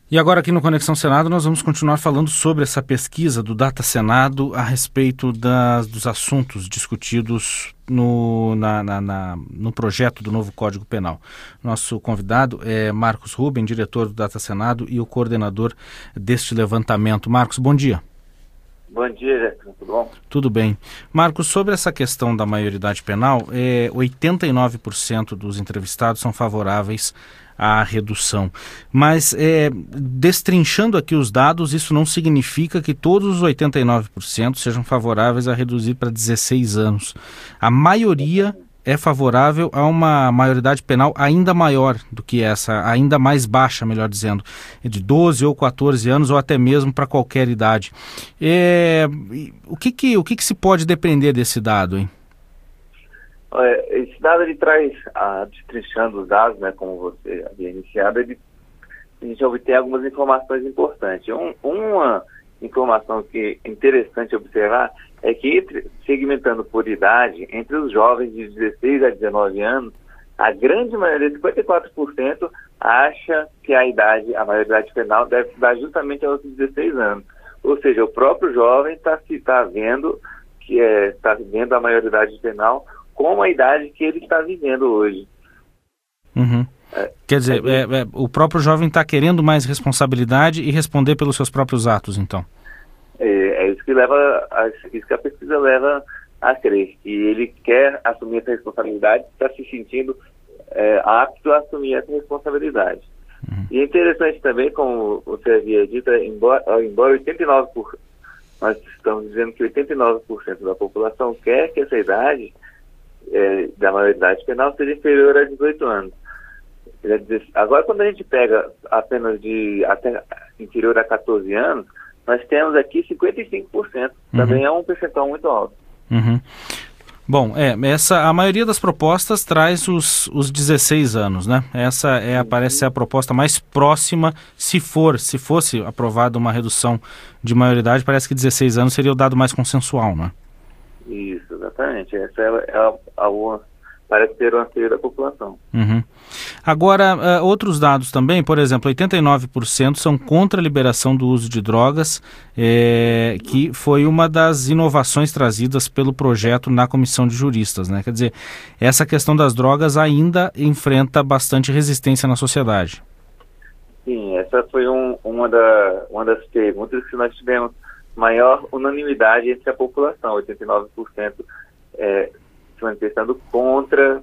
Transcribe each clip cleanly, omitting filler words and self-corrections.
E agora aqui no Conexão Senado nós vamos continuar falando sobre essa pesquisa do Data Senado a respeito dos assuntos discutidos no projeto do novo Código Penal. Nosso convidado é Marcos Ruben, diretor do Data Senado e o coordenador deste levantamento. Marcos, bom dia. Bom dia, Jefferson. Tudo bom? Tudo bem. Marcos, sobre essa questão da maioridade penal, 89% dos entrevistados são favoráveis à redução. Mas, destrinchando aqui os dados, isso não significa que todos os 89% sejam favoráveis a reduzir para 16 anos. A maioria é favorável a uma maioridade penal ainda maior do que essa, ainda mais baixa, melhor dizendo, de 12 ou 14 anos ou até mesmo para qualquer idade. O que se pode depender desse dado, hein? Esse dado ele traz, destrinchando os dados, né, como você havia iniciado, a gente obtém algumas informações importantes. Uma informação que é interessante observar é que, segmentando por idade, entre os jovens de 16 a 19 anos, a grande maioria, 54%, acha que a maioridade penal deve se dar justamente aos 16 anos. Ou seja, o próprio jovem está vendo a maioridade penal como a idade que ele está vivendo hoje. Uhum. Quer dizer, o próprio jovem está querendo mais responsabilidade e responder pelos seus próprios atos, então. É isso que a pesquisa leva a crer, que ele quer assumir essa responsabilidade, está se sentindo apto a assumir essa responsabilidade. Uhum. E é interessante também, como você havia dito, embora 89%, nós estamos dizendo que 89% da população quer que essa idade da maioridade penal seja inferior a 18 anos. Agora, quando a gente pega apenas até inferior a 14 anos, nós temos aqui 55%. Também é um percentual muito alto. Uhum. Bom, a maioria das propostas traz os 16 anos, né? Essa parece ser a proposta mais próxima, se fosse aprovada uma redução de maioridade, parece que 16 anos seria o dado mais consensual, né? Isso, exatamente. Essa parece ser o anseio da população. Uhum. Agora, outros dados também, por exemplo, 89% são contra a liberação do uso de drogas, que foi uma das inovações trazidas pelo projeto na Comissão de Juristas, né? Quer dizer, essa questão das drogas ainda enfrenta bastante resistência na sociedade. Sim, essa foi uma das perguntas que nós tivemos maior unanimidade entre a população, 89% se manifestando contra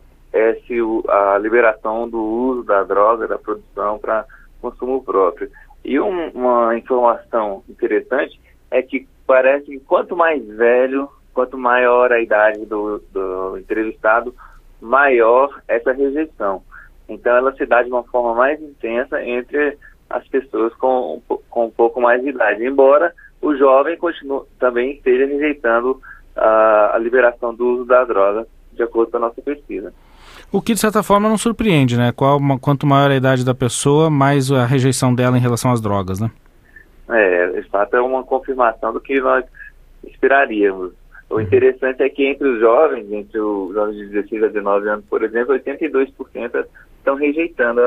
a liberação do uso da droga, da produção para consumo próprio. E uma informação interessante é que parece que quanto mais velho, quanto maior a idade do entrevistado, maior essa rejeição. Então ela se dá de uma forma mais intensa entre as pessoas com um pouco mais de idade, embora o jovem também esteja rejeitando a liberação do uso da droga, de acordo com a nossa pesquisa. O que, de certa forma, não surpreende, né? Quanto maior a idade da pessoa, mais a rejeição dela em relação às drogas, né? De fato, é uma confirmação do que nós esperaríamos. O interessante é que entre os jovens de 16 a 19 anos, por exemplo, 82% estão rejeitando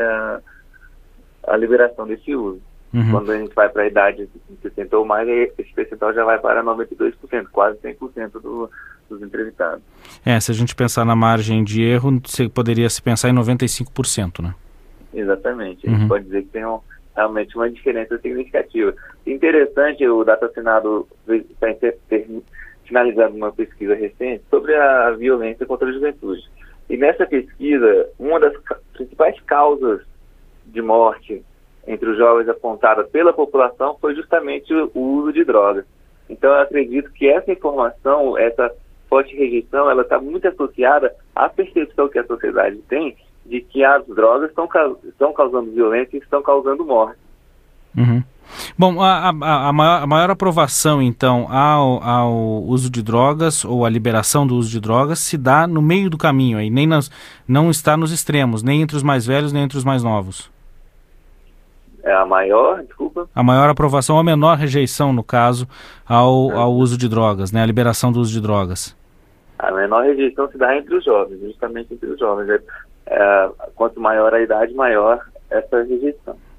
a liberação desse uso. Uhum. Quando a gente vai para a idade de 60 ou mais, esse percentual já vai para 92%, quase 100% dos entrevistados. Se a gente pensar na margem de erro, poderia se pensar em 95%, né? Exatamente. A gente pode dizer que tem realmente uma diferença significativa. Interessante, o Data Senado está finalizando uma pesquisa recente sobre a violência contra a juventude. E nessa pesquisa, uma das principais causas de morte entre os jovens apontada pela população foi justamente o uso de drogas. Então, eu acredito que essa informação, essa forte rejeição, ela está muito associada à percepção que a sociedade tem de que as drogas estão causando violência e estão causando morte. Uhum. Bom, a maior aprovação, então, ao uso de drogas ou à liberação do uso de drogas se dá no meio do caminho, aí, não está nos extremos, nem entre os mais velhos, nem entre os mais novos. A maior, desculpa? A maior aprovação ou a menor rejeição, no caso, ao uso de drogas, né? A liberação do uso de drogas. A menor rejeição se dá entre os jovens, justamente entre os jovens. Quanto maior a idade, maior essa rejeição.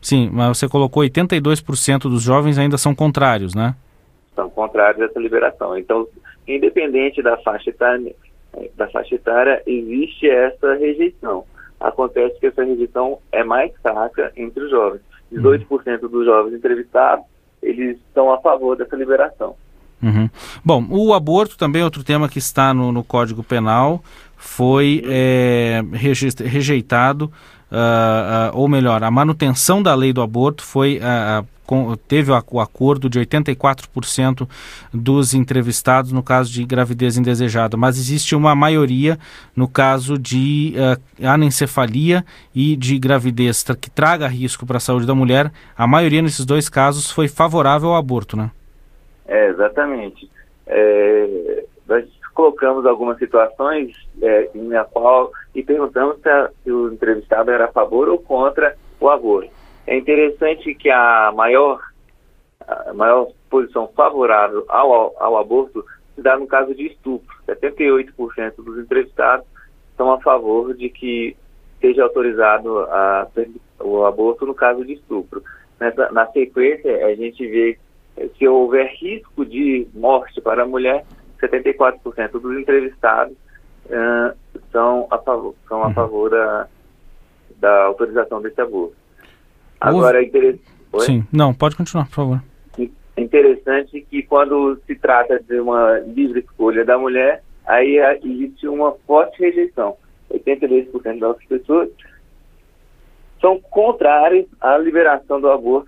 Sim, mas você colocou 82% dos jovens ainda são contrários, né? São contrários a essa liberação. Então, independente da faixa etária, existe essa rejeição. Acontece que essa rejeição é mais fraca entre os jovens. 18% dos jovens entrevistados, eles estão a favor dessa liberação. Uhum. Bom, o aborto também é outro tema que está no Código Penal, foi rejeitado, ou melhor, a manutenção da lei do aborto teve o acordo de 84% dos entrevistados no caso de gravidez indesejada, mas existe uma maioria no caso de anencefalia e de gravidez que traga risco para a saúde da mulher. A maioria nesses dois casos foi favorável ao aborto, né? Exatamente. Nós colocamos algumas situações na qual e perguntamos se o entrevistado era a favor ou contra o aborto. É interessante que a maior posição favorável ao aborto se dá no caso de estupro. 78% dos entrevistados estão a favor de que seja autorizado o aborto no caso de estupro. Na sequência, a gente vê se houver risco de morte para a mulher, 74% dos entrevistados são a favor da autorização desse aborto. Agora, Sim, não, pode continuar, por favor. É interessante que quando se trata de uma livre escolha da mulher, aí existe uma forte rejeição. 82% das pessoas são contrárias à liberação do aborto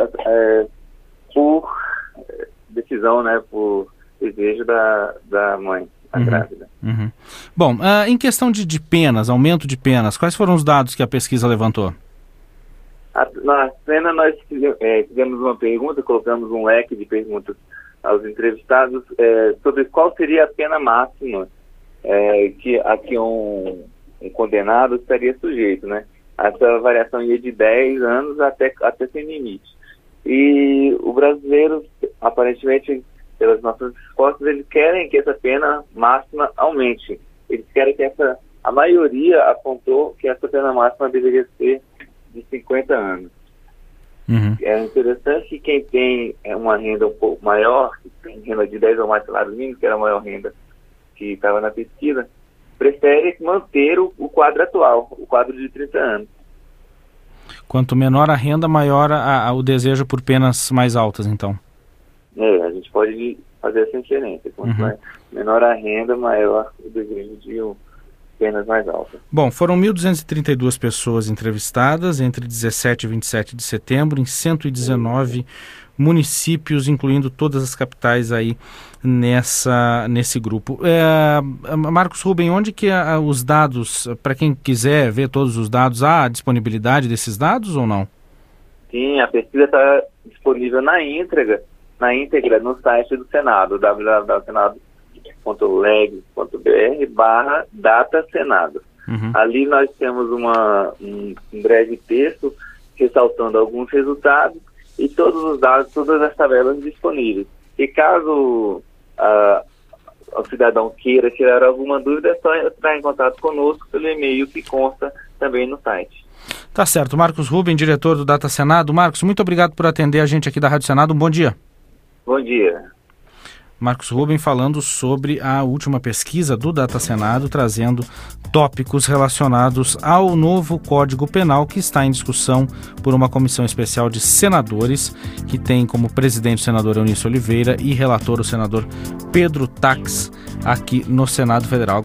por decisão, né, por desejo da mãe, da grávida. Uhum. Bom, em questão de penas, aumento de penas, quais foram os dados que a pesquisa levantou? Na cena nós fizemos uma pergunta, colocamos um leque de perguntas aos entrevistados sobre qual seria a pena máxima que um condenado estaria sujeito, né? Essa variação ia de 10 anos até sem limite. E o brasileiro, aparentemente, pelas nossas respostas, eles querem que essa pena máxima aumente. Eles querem que a maioria apontou que essa pena máxima deveria ser de 50 anos. Uhum. É interessante que quem tem uma renda um pouco maior, que tem renda de 10 ou mais salários mínimos, que era a maior renda que estava na pesquisa, prefere manter o quadro atual, o quadro de 30 anos. Quanto menor a renda, maior o desejo por penas mais altas, então. A gente pode fazer essa inferência. Quanto menor a renda, maior o desejo de penas mais altas. Bom, foram 1.232 pessoas entrevistadas entre 17 e 27 de setembro em 119 municípios, incluindo todas as capitais aí nesse grupo. Marcos Ruben, onde que os dados, para quem quiser ver todos os dados, há disponibilidade desses dados ou não? Sim, a pesquisa está disponível na íntegra no site do Senado, www.leg.br/datasenado. Ali nós temos um breve texto ressaltando alguns resultados e todos os dados, todas as tabelas disponíveis. E caso o cidadão queira tirar alguma dúvida, é só entrar em contato conosco pelo e-mail que consta também no site. Tá certo. Marcos Ruben, diretor do Data Senado. Marcos, muito obrigado por atender a gente aqui da Rádio Senado. Um bom dia. Bom dia. Marcos Ruben falando sobre a última pesquisa do Data Senado, trazendo tópicos relacionados ao novo Código Penal que está em discussão por uma comissão especial de senadores, que tem como presidente o senador Eunício Oliveira e relator o senador Pedro Tax, aqui no Senado Federal.